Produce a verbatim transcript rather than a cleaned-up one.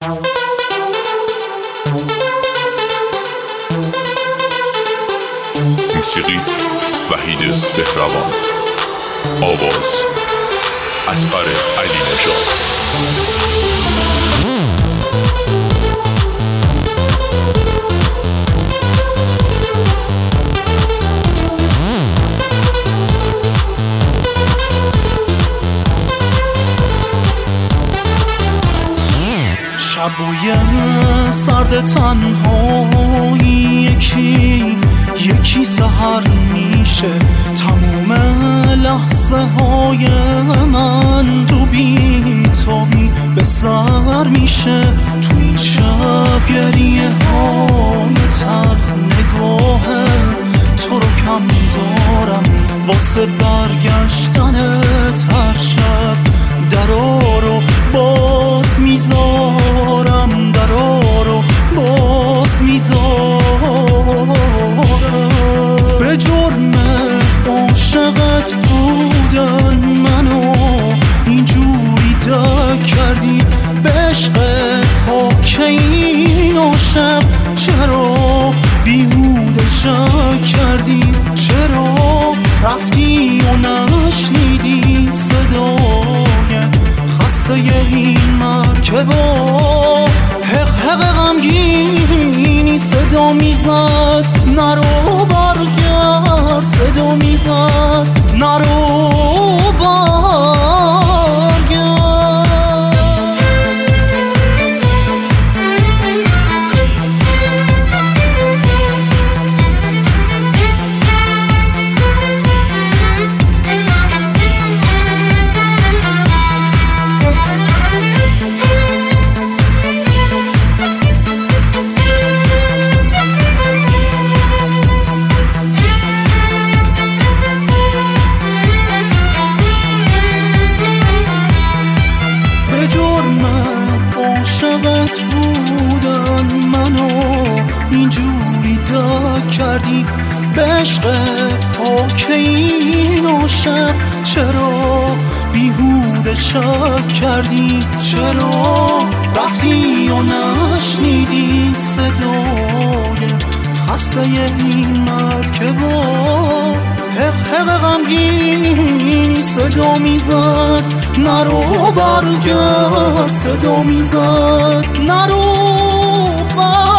موسیقی وحید بهروان، آواز اصغر علی نژاد. شبای سرد تنهایی یکی یکی سحر میشه، تموم لحظه های من تو بی‌تابی به سر میشه. تو این شب گریه های تلخ نگاه تو رو کم دارم، واسه برگشتنت هر شب درا رو باز میذارم، درا رو باز میذارم. به جرم عاشقت بودن منو اینجوری دک کردی، به عشق پاک این عاشق چرا بیهوده شک کردی؟ چرا رفتی و نشنیدی صدای خسته این مرکبا؟ حق حق غمگینی صدا میزد نرو برگرد، صدا میزد نرو بودن منو اینجوری دک کردی، به عشق پاک این عاشق چرا بیهوده شک کردی؟ چرا رفتی و نشنیدی صدای خسته این مرکبا؟ حق حق غمگینی صدا میزد نرو برگرد، صدا میزد نرو برگرد.